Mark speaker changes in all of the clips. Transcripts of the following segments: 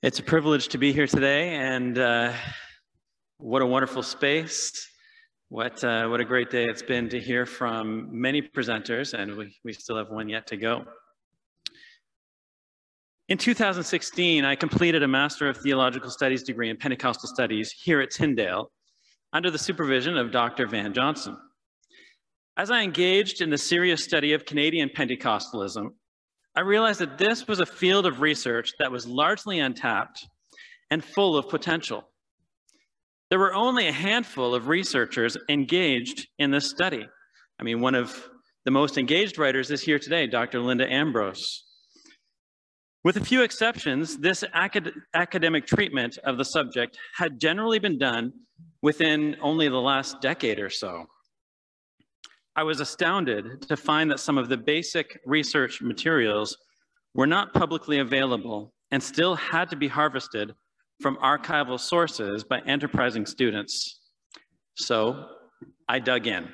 Speaker 1: It's a privilege to be here today, and what a wonderful space. What a great day it's been to hear from many presenters, and we still have one yet to go. In 2016, I completed a Master of Theological Studies degree in Pentecostal Studies here at Tyndale under the supervision of Dr. Van Johnson. As I engaged in the serious study of Canadian Pentecostalism, I realized that this was a field of research that was largely untapped and full of potential. There were only a handful of researchers engaged in this study. I mean, one of the most engaged writers is here today, Dr. Linda Ambrose. With a few exceptions, this academic treatment of the subject had generally been done within only the last decade or so. I was astounded to find that some of the basic research materials were not publicly available and still had to be harvested from archival sources by enterprising students. So I dug in.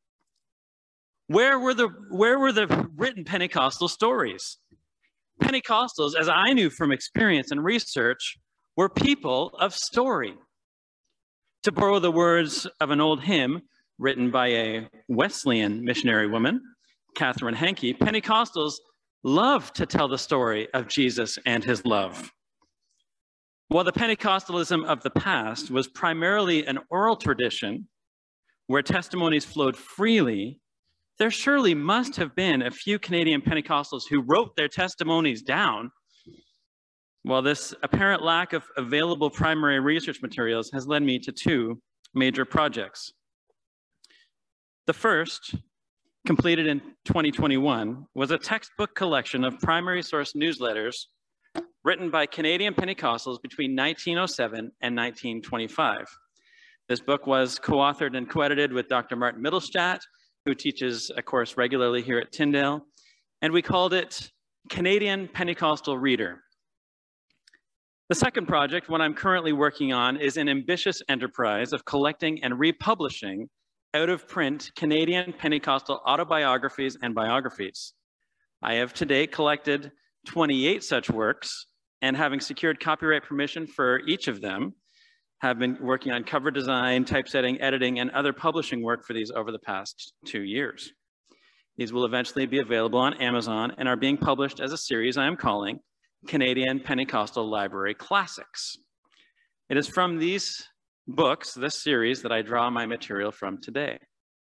Speaker 1: Where were the written Pentecostal stories? Pentecostals, as I knew from experience and research, were people of story. To borrow the words of an old hymn written by a Wesleyan missionary woman, Catherine Henke, Pentecostals love to tell the story of Jesus and his love. While the Pentecostalism of the past was primarily an oral tradition where testimonies flowed freely, there surely must have been a few Canadian Pentecostals who wrote their testimonies down. While this apparent lack of available primary research materials has led me to two major projects. The first, completed in 2021, was a textbook collection of primary source newsletters written by Canadian Pentecostals between 1907 and 1925. This book was co-authored and co-edited with Dr. Martin Mittelstadt, who teaches a course regularly here at Tyndale, and we called it Canadian Pentecostal Reader. The second project, what I'm currently working on, is an ambitious enterprise of collecting and republishing out-of-print Canadian Pentecostal autobiographies and biographies. I have to date collected 28 such works, and having secured copyright permission for each of them, have been working on cover design, typesetting, editing, and other publishing work for these over the past 2 years. These will eventually be available on Amazon and are being published as a series I am calling Canadian Pentecostal Library Classics. It is from these books, this series, that I draw my material from today.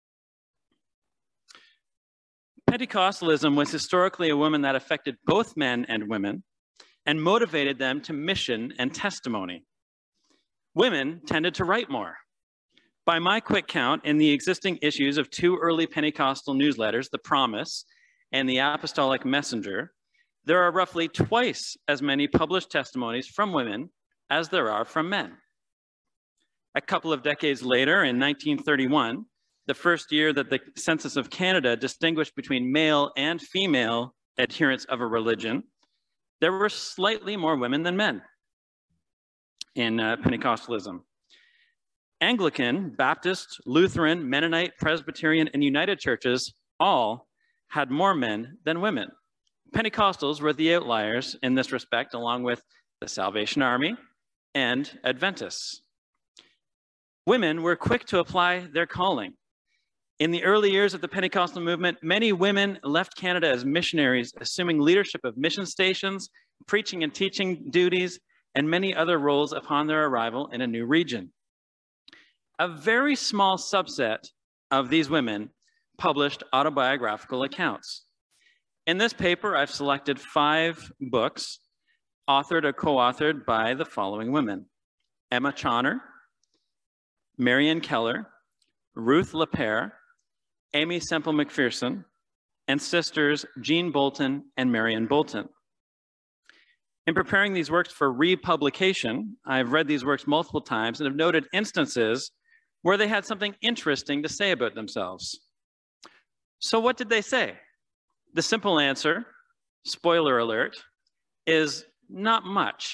Speaker 1: Pentecostalism was historically a movement that affected both men and women and motivated them to mission and testimony. Women tended to write more. By my quick count, in the existing issues of two early Pentecostal newsletters, The Promise and The Apostolic Messenger, there are roughly twice as many published testimonies from women as there are from men. A couple of decades later, in 1931, the first year that the Census of Canada distinguished between male and female adherents of a religion, there were slightly more women than men in Pentecostalism. Anglican, Baptist, Lutheran, Mennonite, Presbyterian, and United churches all had more men than women. Pentecostals were the outliers in this respect, along with the Salvation Army and Adventists. Women were quick to apply their calling. In the early years of the Pentecostal movement, many women left Canada as missionaries, assuming leadership of mission stations, preaching and teaching duties, and many other roles upon their arrival in a new region. A very small subset of these women published autobiographical accounts. In this paper, I've selected 5 books authored or co-authored by the following women: Emma Chawner, Marian Keller, Ruth LaPere, Amy Semple McPherson, and sisters Jean Bolton and Marion Bolton. In preparing these works for republication, I've read these works multiple times and have noted instances where they had something interesting to say about themselves. So what did they say? The simple answer, spoiler alert, is not much.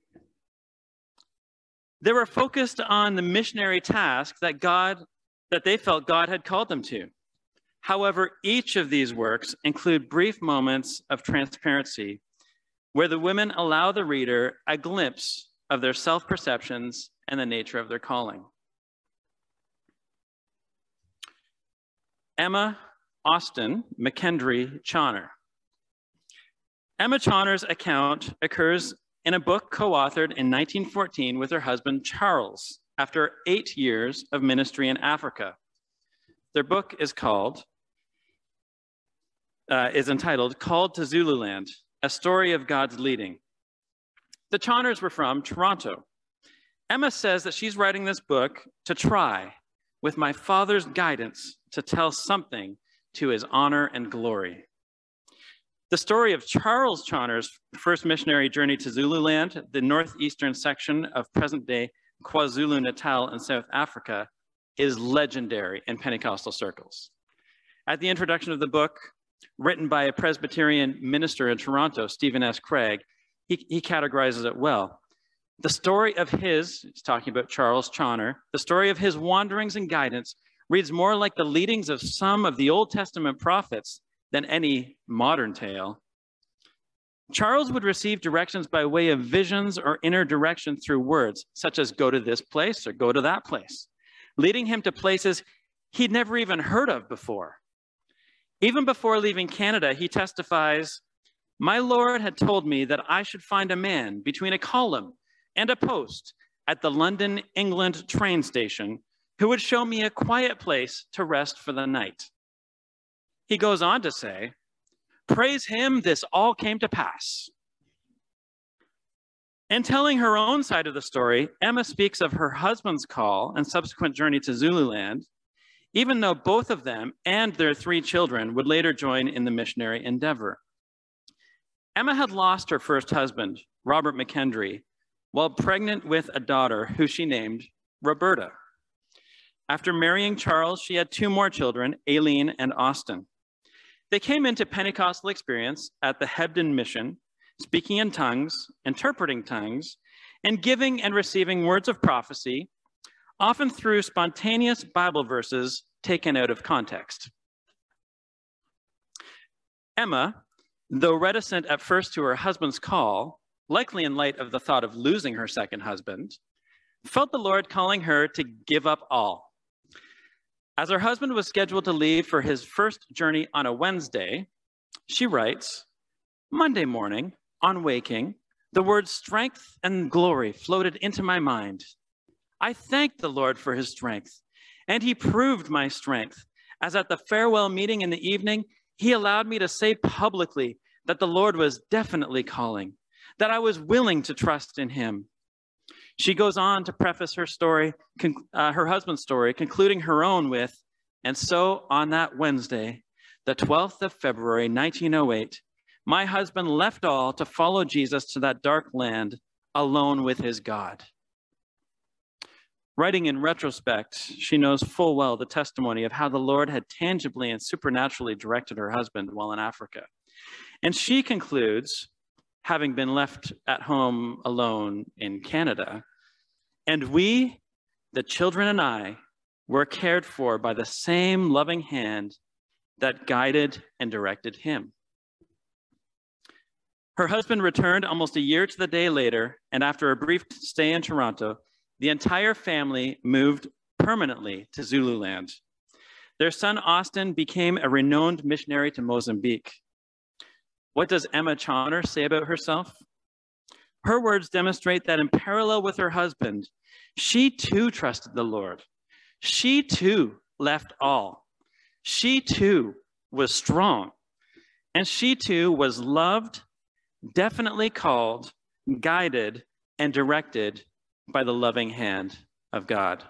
Speaker 1: They were focused on the missionary task that they felt God had called them to. However, each of these works include brief moments of transparency where the women allow the reader a glimpse of their self-perceptions and the nature of their calling. Emma Austen McKendry Chawner. Emma Chawner's account occurs in a book co-authored in 1914 with her husband Charles after 8 years of ministry in Africa. Their book is entitled Called to Zululand, A Story of God's Leading. The Chawners were from Toronto. Emma says that she's writing this book to try, with my father's guidance, to tell something to his honor and glory. The story of Charles Chawner's first missionary journey to Zululand, the northeastern section of present-day KwaZulu-Natal in South Africa, is legendary in Pentecostal circles. At the introduction of the book, written by a Presbyterian minister in Toronto, Stephen S. Craig, he categorizes it well. The story of he's talking about Charles Chawner, the story of his wanderings and guidance reads more like the leadings of some of the Old Testament prophets than any modern tale. Charles would receive directions by way of visions or inner direction through words, such as go to this place or go to that place, leading him to places he'd never even heard of before. Even before leaving Canada, he testifies, "My Lord had told me that I should find a man between a column and a post at the London, England train station who would show me a quiet place to rest for the night." He goes on to say, "Praise him, this all came to pass." In telling her own side of the story, Emma speaks of her husband's call and subsequent journey to Zululand, even though both of them and their 3 children would later join in the missionary endeavor. Emma had lost her first husband, Robert McKendry, while pregnant with a daughter who she named Roberta. After marrying Charles, she had 2 more children, Aileen and Austin. They came into Pentecostal experience at the Hebden Mission, speaking in tongues, interpreting tongues, and giving and receiving words of prophecy, often through spontaneous Bible verses taken out of context. Emma, though reticent at first to her husband's call, likely in light of the thought of losing her second husband, felt the Lord calling her to give up all. As her husband was scheduled to leave for his first journey on a Wednesday, she writes, "Monday morning, on waking, the words strength and glory floated into my mind. I thanked the Lord for his strength, and he proved my strength, as at the farewell meeting in the evening, he allowed me to say publicly that the Lord was definitely calling, that I was willing to trust in him." She goes on to preface her story, her husband's story, concluding her own with, "And so on that Wednesday, the 12th of February, 1908, my husband left all to follow Jesus to that dark land alone with his God." Writing in retrospect, she knows full well the testimony of how the Lord had tangibly and supernaturally directed her husband while in Africa. And she concludes, having been left at home alone in Canada, "And we, the children and I, were cared for by the same loving hand that guided and directed him." Her husband returned almost a year to the day later, and after a brief stay in Toronto, the entire family moved permanently to Zululand. Their son Austin became a renowned missionary to Mozambique. What does Emma Chawner say about herself? Her words demonstrate that in parallel with her husband, she too trusted the Lord. She too left all. She too was strong. And she too was loved, definitely called, guided, and directed by the loving hand of God.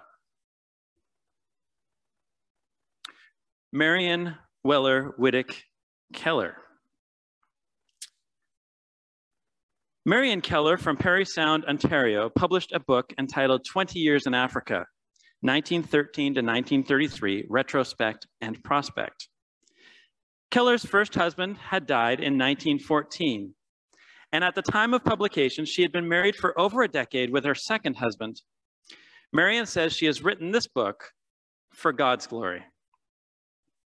Speaker 1: Marion Weller Whittick Keller. Marion Keller from Parry Sound, Ontario, published a book entitled 20 Years in Africa, 1913 to 1933, Retrospect and Prospect. Keller's first husband had died in 1914, and at the time of publication, she had been married for over a decade with her second husband. Marion says she has written this book for God's glory.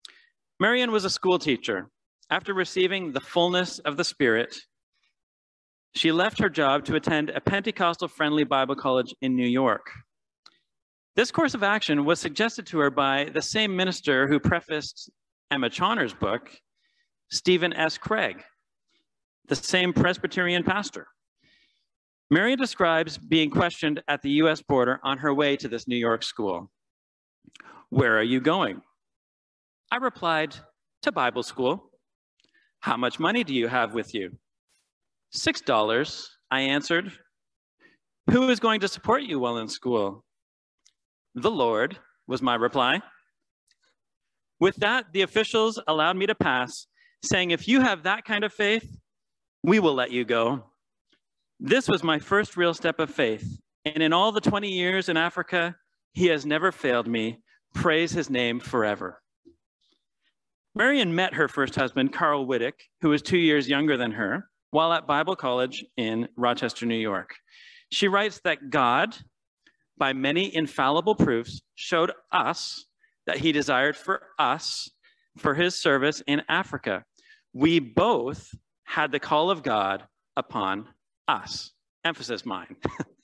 Speaker 1: Marion was a school teacher. After receiving the fullness of the Spirit, She left her job to attend a Pentecostal-friendly Bible college in New York. This course of action was suggested to her by the same minister who prefaced Emma Chauner's book, Stephen S. Craig, the same Presbyterian pastor. Marian describes being questioned at the US border on her way to this New York school. "Where are you going?" I replied, "To Bible school." "How much money do you have with you?" $6, I answered. "Who is going to support you while in school?" "The Lord," was my reply. With that, the officials allowed me to pass, saying, "If you have that kind of faith, we will let you go." This was my first real step of faith, and in all the 20 years in Africa, he has never failed me. Praise his name forever. Marian met her first husband, Carl Wittick, who was 2 years younger than her, while at Bible College in Rochester, New York. She writes that God, by many infallible proofs, showed us that he desired for us, for his service in Africa. We both had the call of God upon us. Emphasis mine.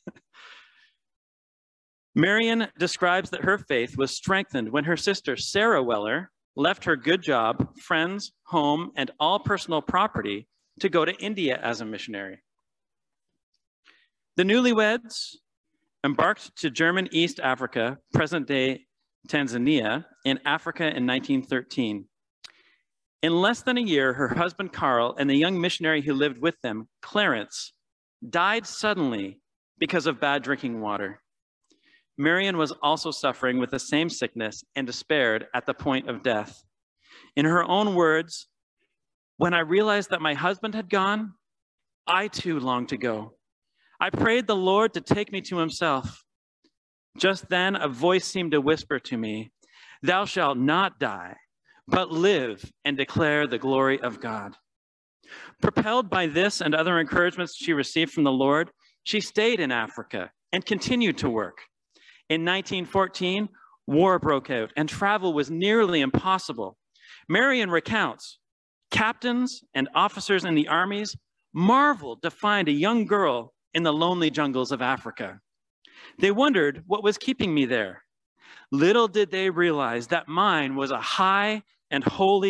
Speaker 1: Marian describes that her faith was strengthened when her sister, Sarah Weller, left her good job, friends, home, and all personal property to go to India as a missionary. The newlyweds embarked to German East Africa, present-day Tanzania, in Africa in 1913. In less than a year, her husband, Carl, and the young missionary who lived with them, Clarence, died suddenly because of bad drinking water. Marian was also suffering with the same sickness and despaired at the point of death. In her own words, "When I realized that my husband had gone, I too longed to go. I prayed the Lord to take me to himself. Just then a voice seemed to whisper to me, 'Thou shalt not die, but live and declare the glory of God.'" Propelled by this and other encouragements she received from the Lord, she stayed in Africa and continued to work. In 1914, war broke out and travel was nearly impossible. Marian recounts, captains and officers in the armies marveled to find a young girl in the lonely jungles of Africa. They wondered what was keeping me there. Little did they realize that mine was a high and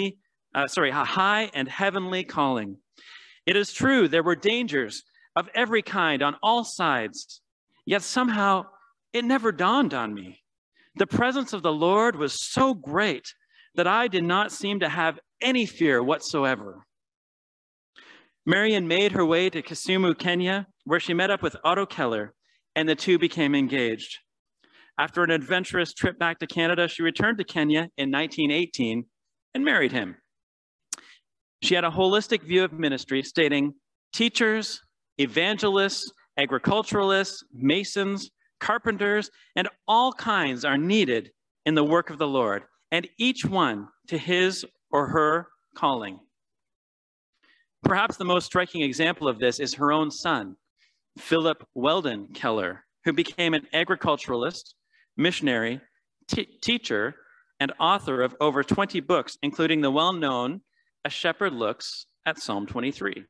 Speaker 1: heavenly calling. It is true, there were dangers of every kind on all sides, yet somehow it never dawned on me. The presence of the Lord was so great that I did not seem to have any fear whatsoever. Marian made her way to Kisumu, Kenya, where she met up with Otto Keller, and the two became engaged. After an adventurous trip back to Canada, she returned to Kenya in 1918 and married him. She had a holistic view of ministry, stating, "Teachers, evangelists, agriculturalists, masons, carpenters, and all kinds are needed in the work of the Lord, and each one to his or her calling." Perhaps the most striking example of this is her own son, Philip Weldon Keller, who became an agriculturalist, missionary, teacher, and author of over 20 books, including the well-known A Shepherd Looks at Psalm 23.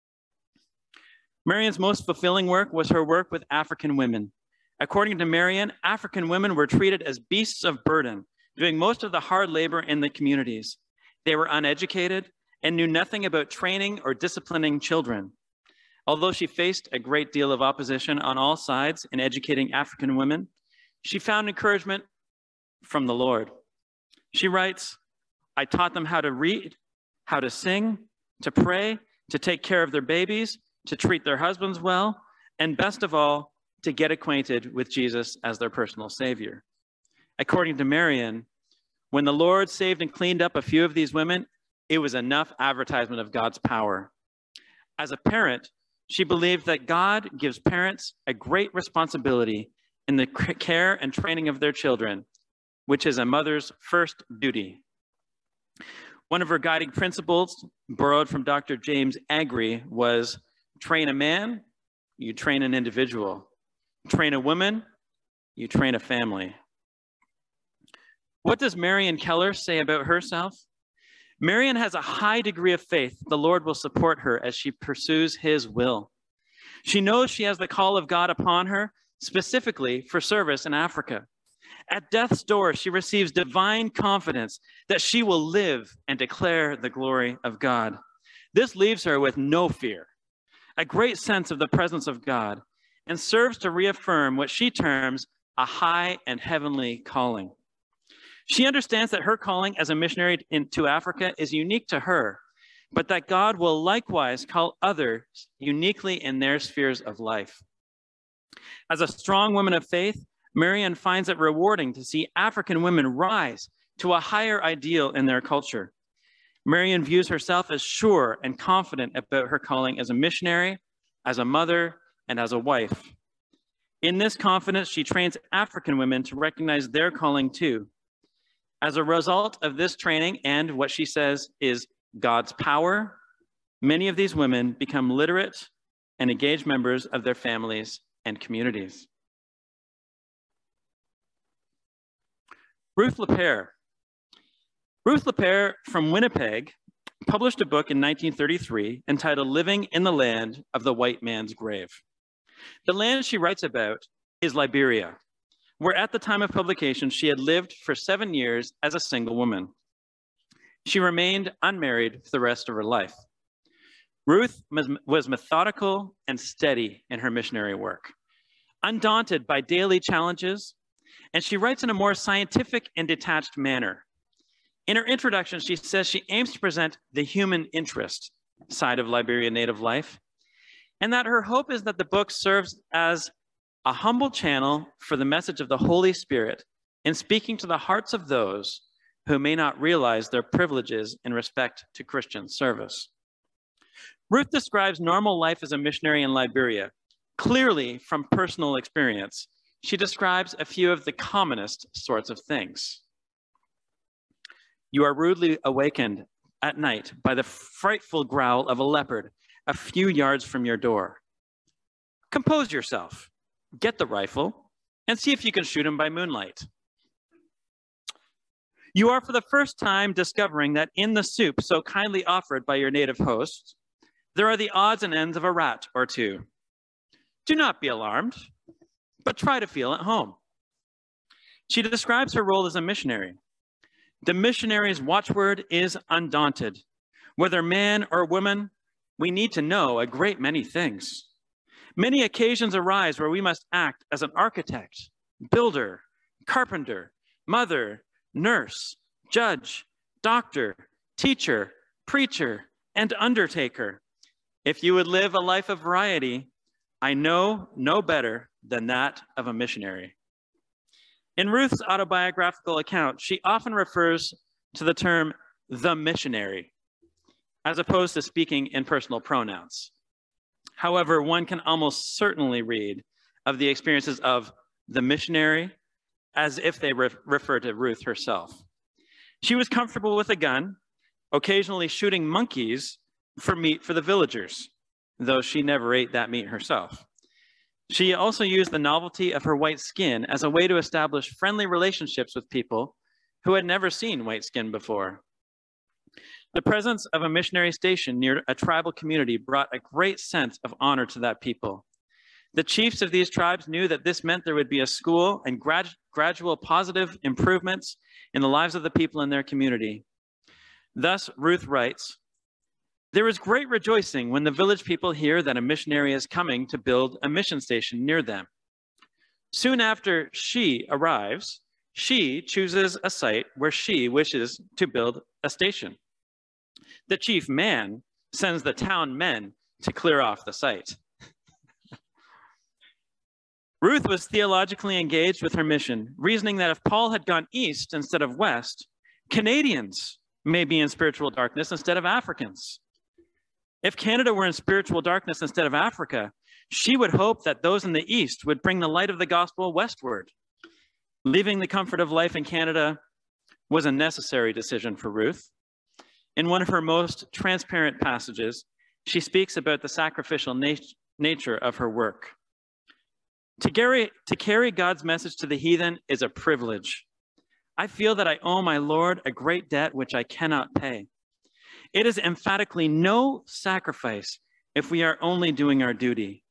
Speaker 1: Marian's most fulfilling work was her work with African women. According to Marian, African women were treated as beasts of burden, doing most of the hard labor in the communities. They were uneducated and knew nothing about training or disciplining children. Although she faced a great deal of opposition on all sides in educating African women, she found encouragement from the Lord. She writes, "I taught them how to read, how to sing, to pray, to take care of their babies, to treat their husbands well, and best of all, to get acquainted with Jesus as their personal Savior." According to Marian, when the Lord saved and cleaned up a few of these women, it was enough advertisement of God's power. As a parent, she believed that God gives parents a great responsibility in the care and training of their children, which is a mother's first duty. One of her guiding principles, borrowed from Dr. James Agri, was train a man, you train an individual. Train a woman, you train a family. What does Marian Keller say about herself? Marian has a high degree of faith the Lord will support her as she pursues his will. She knows she has the call of God upon her, specifically for service in Africa. At death's door, she receives divine confidence that she will live and declare the glory of God. This leaves her with no fear, a great sense of the presence of God, and serves to reaffirm what she terms a high and heavenly calling. She understands that her calling as a missionary into Africa is unique to her, but that God will likewise call others uniquely in their spheres of life. As a strong woman of faith, Marian finds it rewarding to see African women rise to a higher ideal in their culture. Marian views herself as sure and confident about her calling as a missionary, as a mother, and as a wife. In this confidence, she trains African women to recognize their calling too. As a result of this training and what she says is God's power, many of these women become literate and engaged members of their families and communities. Ruth Lapere. Ruth Lapere from Winnipeg published a book in 1933 entitled Living in the Land of the White Man's Grave. The land she writes about is Liberia, where at the time of publication, she had lived for 7 years as a single woman. She remained unmarried for the rest of her life. Ruth was methodical and steady in her missionary work, undaunted by daily challenges, and she writes in a more scientific and detached manner. In her introduction, she says she aims to present the human interest side of Liberian Native life, and that her hope is that the book serves as a humble channel for the message of the Holy Spirit in speaking to the hearts of those who may not realize their privileges in respect to Christian service. Ruth describes normal life as a missionary in Liberia, clearly from personal experience. She describes a few of the commonest sorts of things. You are rudely awakened at night by the frightful growl of a leopard a few yards from your door. Compose yourself, get the rifle, and see if you can shoot him by moonlight. You are for the first time discovering that in the soup so kindly offered by your native host, there are the odds and ends of a rat or two. Do not be alarmed, but try to feel at home. She describes her role as a missionary. The missionary's watchword is undaunted. Whether man or woman, we need to know a great many things. Many occasions arise where we must act as an architect, builder, carpenter, mother, nurse, judge, doctor, teacher, preacher, and undertaker. If you would live a life of variety, I know no better than that of a missionary. In Ruth's autobiographical account, she often refers to the term the missionary, as opposed to speaking in personal pronouns. However, one can almost certainly read of the experiences of the missionary as if they refer to Ruth herself. She was comfortable with a gun, occasionally shooting monkeys for meat for the villagers, though she never ate that meat herself. She also used the novelty of her white skin as a way to establish friendly relationships with people who had never seen white skin before. The presence of a missionary station near a tribal community brought a great sense of honor to that people. The chiefs of these tribes knew that this meant there would be a school and gradual positive improvements in the lives of the people in their community. Thus, Ruth writes, "There is great rejoicing when the village people hear that a missionary is coming to build a mission station near them. Soon after she arrives, she chooses a site where she wishes to build a station. The chief man sends the town men to clear off the site." Ruth was theologically engaged with her mission, reasoning that if Paul had gone east instead of west, Canadians may be in spiritual darkness instead of Africans. If Canada were in spiritual darkness instead of Africa, she would hope that those in the east would bring the light of the gospel westward. Leaving the comfort of life in Canada was a necessary decision for Ruth. In one of her most transparent passages, she speaks about the sacrificial nature of her work. To carry God's message to the heathen is a privilege. I feel that I owe my Lord a great debt which I cannot pay. It is emphatically no sacrifice if we are only doing our duty.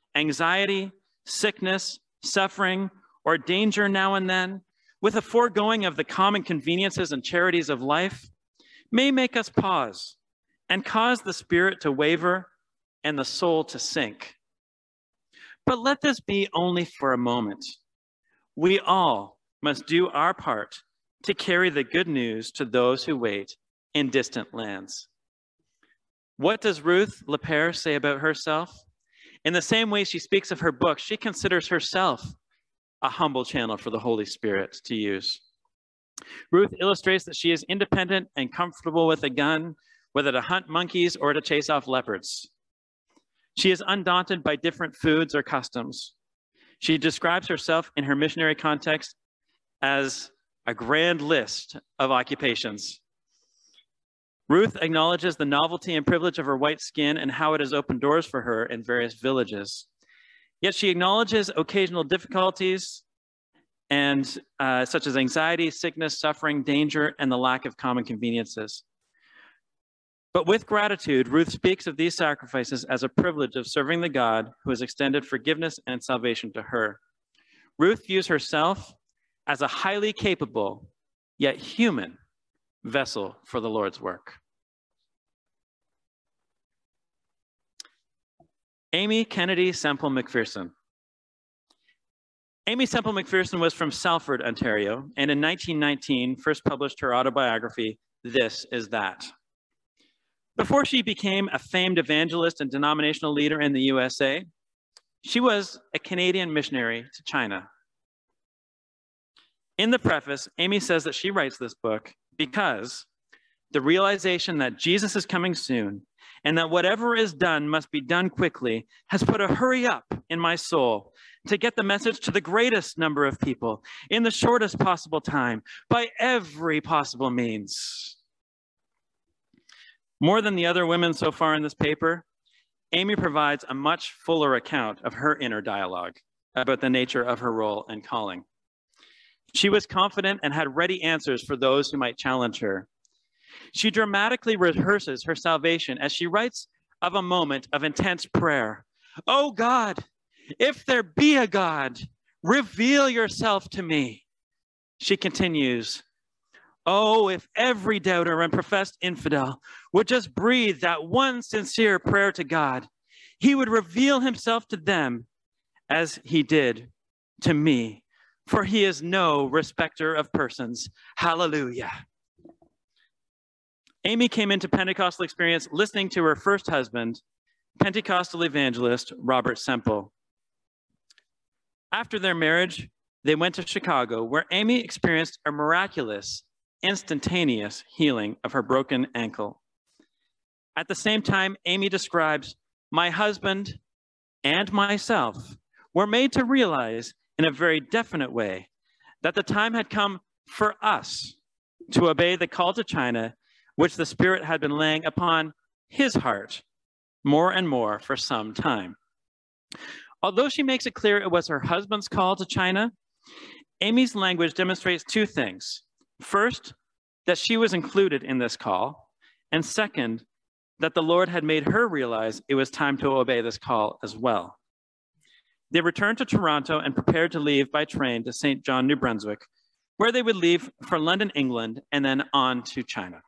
Speaker 1: anxiety, sickness, suffering, or danger now and then, with a foregoing of the common conveniences and charities of life, may make us pause and cause the spirit to waver and the soul to sink. But let this be only for a moment. We all must do our part to carry the good news to those who wait in distant lands. What does Ruth Lepere say about herself? In the same way she speaks of her book, she considers herself a humble channel for the Holy Spirit to use. Ruth illustrates that she is independent and comfortable with a gun, whether to hunt monkeys or to chase off leopards. She is undaunted by different foods or customs. She describes herself in her missionary context as a grand list of occupations. Ruth acknowledges the novelty and privilege of her white skin and how it has opened doors for her in various villages. Yet she acknowledges occasional difficulties and such as anxiety, sickness, suffering, danger, and the lack of common conveniences. But with gratitude, Ruth speaks of these sacrifices as a privilege of serving the God who has extended forgiveness and salvation to her. Ruth views herself as a highly capable, yet human, vessel for the Lord's work. Amy Kennedy Semple McPherson. Amy Semple McPherson was from Salford, Ontario, and in 1919 first published her autobiography, This Is That. Before she became a famed evangelist and denominational leader in the USA, she was a Canadian missionary to China. In the preface, Amy says that she writes this book because the realization that Jesus is coming soon and that whatever is done must be done quickly has put a hurry up in my soul to get the message to the greatest number of people in the shortest possible time by every possible means. More than the other women so far in this paper, Amy provides a much fuller account of her inner dialogue about the nature of her role and calling. She was confident and had ready answers for those who might challenge her. She dramatically rehearses her salvation as she writes of a moment of intense prayer. Oh God, if there be a God, reveal yourself to me. She continues, oh, if every doubter and professed infidel would just breathe that one sincere prayer to God, he would reveal himself to them as he did to me, for he is no respecter of persons. Hallelujah. Amy came into Pentecostal experience listening to her first husband, Pentecostal evangelist Robert Semple. After their marriage, they went to Chicago, where Amy experienced a miraculous, instantaneous healing of her broken ankle. At the same time, Amy describes, my husband and myself were made to realize in a very definite way that the time had come for us to obey the call to China, which the Spirit had been laying upon his heart more and more for some time. Although she makes it clear it was her husband's call to China, Amy's language demonstrates two things. First, that she was included in this call, and second, that the Lord had made her realize it was time to obey this call as well. They returned to Toronto and prepared to leave by train to St. John, New Brunswick, where they would leave for London, England, and then on to China.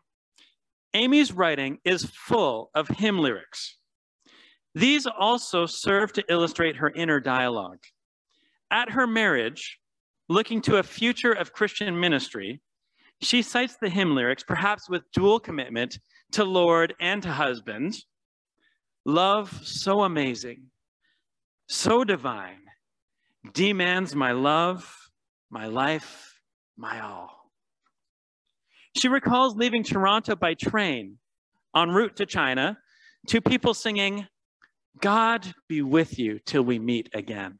Speaker 1: Amy's writing is full of hymn lyrics. These also serve to illustrate her inner dialogue. At her marriage, looking to a future of Christian ministry, she cites the hymn lyrics, perhaps with dual commitment to Lord and to husband. Love so amazing, so divine, demands my love, my life, my all. She recalls leaving Toronto by train en route to China to people singing, God be with you till we meet again.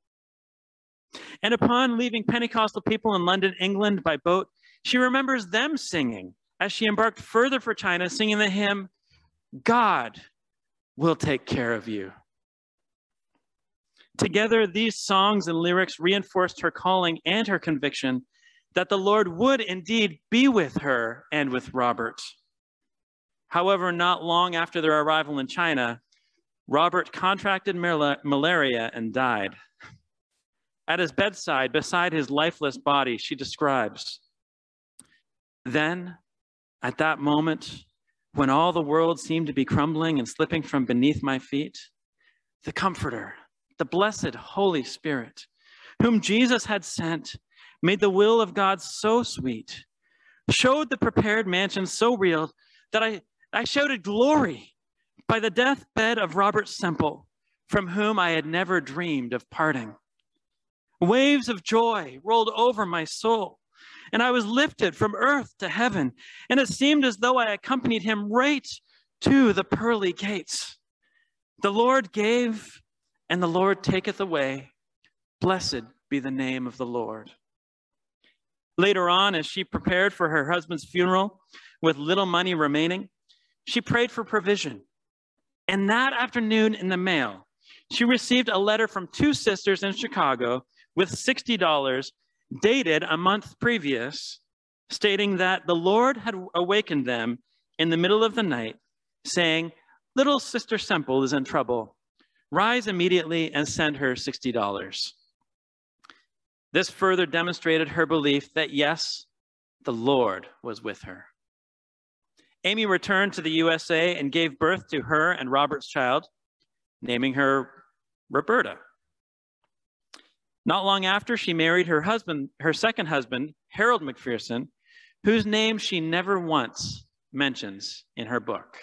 Speaker 1: And upon leaving Pentecostal people in London, England by boat, she remembers them singing as she embarked further for China, singing the hymn, God will take care of you. Together, these songs and lyrics reinforced her calling and her conviction that the Lord would indeed be with her and with Robert. However, not long after their arrival in China, Robert contracted malaria and died. At his bedside, beside his lifeless body, she describes, "Then, at that moment, when all the world seemed to be crumbling and slipping from beneath my feet, the Comforter, the blessed Holy Spirit, whom Jesus had sent, made the will of God so sweet, showed the prepared mansion so real that I shouted glory by the deathbed of Robert Semple, from whom I had never dreamed of parting. Waves of joy rolled over my soul, and I was lifted from earth to heaven, and it seemed as though I accompanied him right to the pearly gates. The Lord gave, and the Lord taketh away. Blessed be the name of the Lord." Later on, as she prepared for her husband's funeral with little money remaining, she prayed for provision. And that afternoon in the mail, she received a letter from two sisters in Chicago with $60 dated a month previous, stating that the Lord had awakened them in the middle of the night, saying, "Little Sister Semple is in trouble. Rise immediately and send her $60. This further demonstrated her belief that, yes, the Lord was with her. Amy returned to the USA and gave birth to her and Robert's child, naming her Roberta. Not long after, she married her second husband, Harold McPherson, whose name she never once mentions in her book.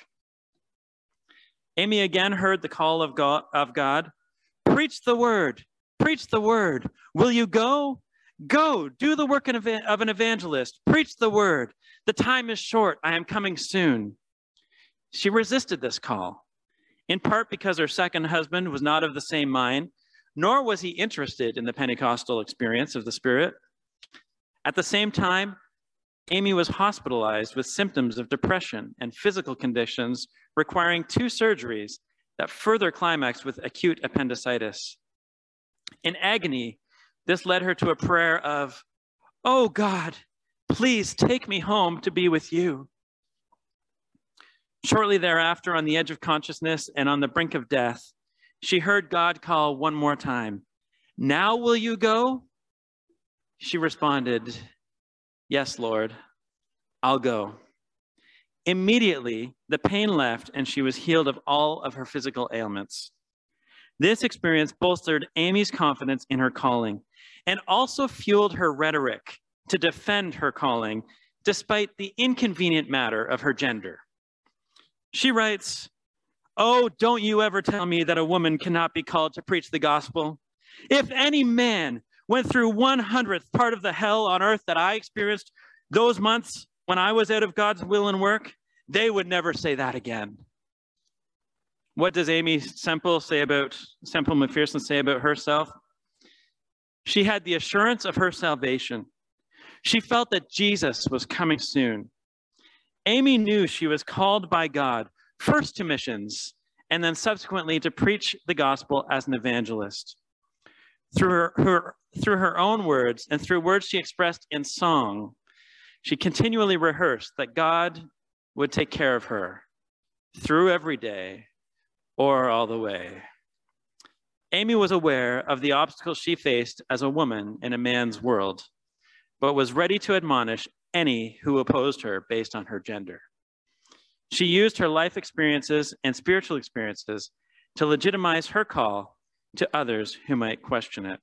Speaker 1: Amy again heard the call of God, "Preach the word, preach the word. Will you go? Go, do the work of an evangelist. Preach the word. The time is short. I am coming soon." She resisted this call, in part because her second husband was not of the same mind, nor was he interested in the Pentecostal experience of the Spirit. At the same time, Amy was hospitalized with symptoms of depression and physical conditions requiring 2 surgeries that further climaxed with acute appendicitis. In agony, this led her to a prayer of, "Oh God, please take me home to be with you." Shortly thereafter, on the edge of consciousness and on the brink of death, she heard God call one more time, "Now will you go?" She responded, "Yes, Lord, I'll go." Immediately, the pain left and she was healed of all of her physical ailments. This experience bolstered Amy's confidence in her calling and also fueled her rhetoric to defend her calling despite the inconvenient matter of her gender. She writes, "Oh, don't you ever tell me that a woman cannot be called to preach the gospel. If any man went through 1/100th part of the hell on earth that I experienced those months when I was out of God's will and work, they would never say that again." What does Amy Semple McPherson say about herself? She had the assurance of her salvation. She felt that Jesus was coming soon. Amy knew she was called by God first to missions and then subsequently to preach the gospel as an evangelist. Through her own words and through words she expressed in song, she continually rehearsed that God would take care of her through every day or all the way. Amy was aware of the obstacles she faced as a woman in a man's world, but was ready to admonish any who opposed her based on her gender. She used her life experiences and spiritual experiences to legitimize her call to others who might question it.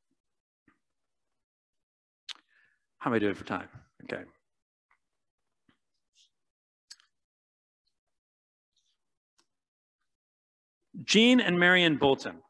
Speaker 1: How am I doing for time? Okay. Jean and Marion Bolton,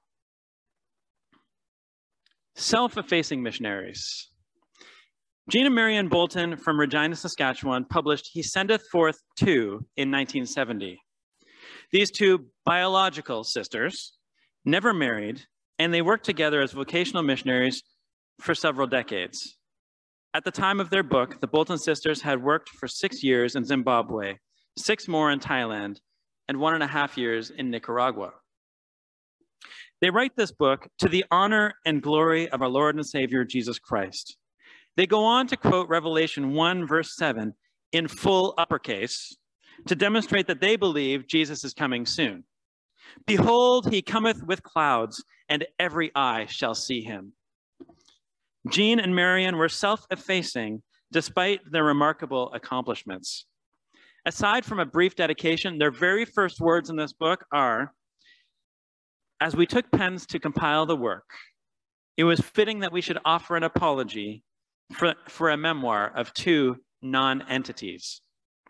Speaker 1: self-effacing missionaries. Jean and Marion Bolton from Regina, Saskatchewan published He Sendeth Forth Two in 1970. These two biological sisters never married, and they worked together as vocational missionaries for several decades. At the time of their book, the Bolton sisters had worked for 6 years in Zimbabwe, 6 more in Thailand, and 1.5 years in Nicaragua. They write this book to the honor and glory of our Lord and Savior, Jesus Christ. They go on to quote Revelation 1, verse 7 in full uppercase to demonstrate that they believe Jesus is coming soon. Behold, he cometh with clouds, and every eye shall see him. Jean and Marion were self-effacing despite their remarkable accomplishments. Aside from a brief dedication, their very first words in this book are, "As we took pens to compile the work, it was fitting that we should offer an apology for a memoir of two non-entities."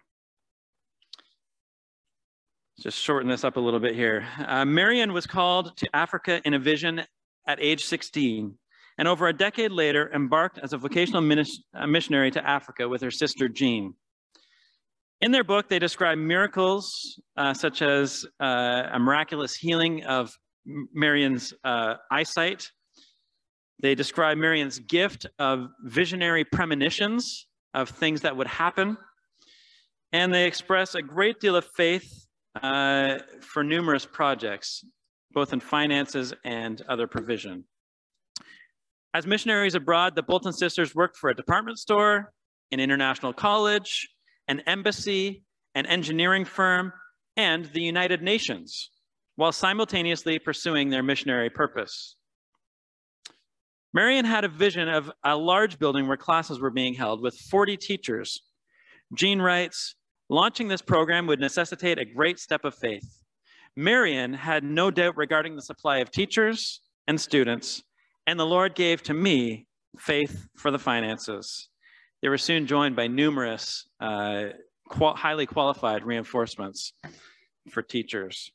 Speaker 1: Just shorten this up a little bit here. Marion was called to Africa in a vision at age 16, and over a decade later embarked as a vocational missionary to Africa with her sister Jean. In their book, they describe miracles such as a miraculous healing of Marion's eyesight. They describe Marion's gift of visionary premonitions of things that would happen. And they express a great deal of faith for numerous projects, both in finances and other provision. As missionaries abroad, the Bolton sisters worked for a department store, an international college, an embassy, an engineering firm, and the United Nations, while simultaneously pursuing their missionary purpose. Marion had a vision of a large building where classes were being held with 40 teachers. Jean writes, "Launching this program would necessitate a great step of faith. Marion had no doubt regarding the supply of teachers and students, and the Lord gave to me faith for the finances." They were soon joined by numerous highly qualified reinforcements for teachers.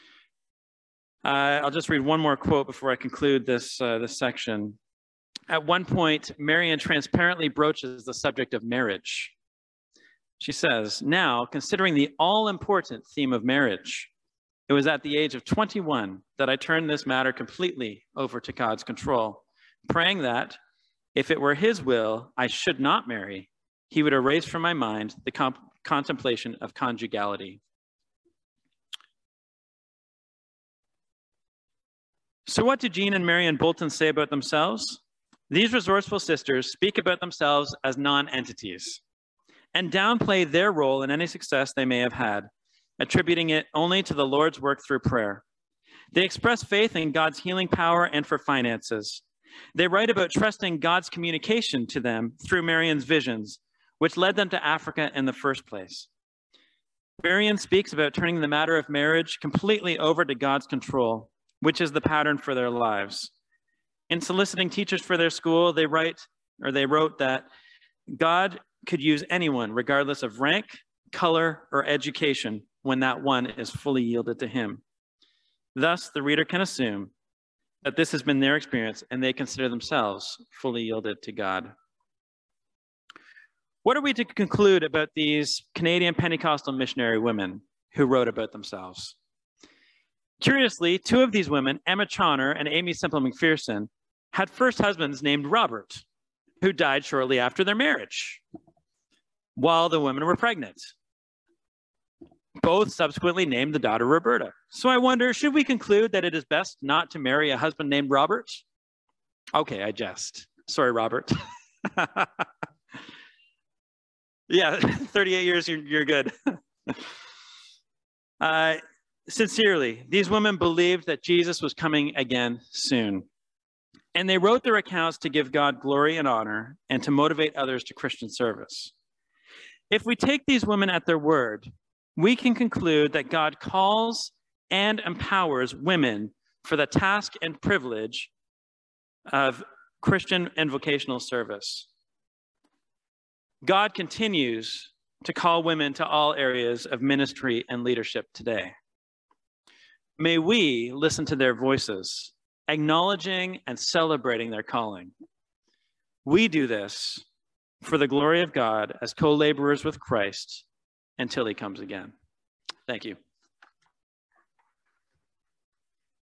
Speaker 1: I'll just read one more quote before I conclude this section. At one point, Marion transparently broaches the subject of marriage. She says, "Now, considering the all-important theme of marriage, it was at the age of 21 that I turned this matter completely over to God's control, praying that, if it were his will I should not marry, he would erase from my mind the contemplation of conjugality." So what do Jean and Marion Bolton say about themselves? These resourceful sisters speak about themselves as non-entities and downplay their role in any success they may have had, attributing it only to the Lord's work through prayer. They express faith in God's healing power and for finances. They write about trusting God's communication to them through Marion's visions, which led them to Africa in the first place. Marion speaks about turning the matter of marriage completely over to God's control, which is the pattern for their lives. In soliciting teachers for their school, they wrote that God could use anyone, regardless of rank, color, or education, when that one is fully yielded to him. Thus, the reader can assume that this has been their experience and they consider themselves fully yielded to God. What are we to conclude about these Canadian Pentecostal missionary women who wrote about themselves? Curiously, two of these women, Emma Chawner and Amy Semple McPherson, had first husbands named Robert, who died shortly after their marriage, while the women were pregnant. Both subsequently named the daughter Roberta. So I wonder, should we conclude that it is best not to marry a husband named Robert? Okay, I jest. Sorry, Robert. Yeah, 38 years, you're good. Sincerely, these women believed that Jesus was coming again soon. And they wrote their accounts to give God glory and honor and to motivate others to Christian service. If we take these women at their word, we can conclude that God calls and empowers women for the task and privilege of Christian and vocational service. God continues to call women to all areas of ministry and leadership today. May we listen to their voices, acknowledging and celebrating their calling. We do this for the glory of God as co-laborers with Christ until he comes again. Thank you.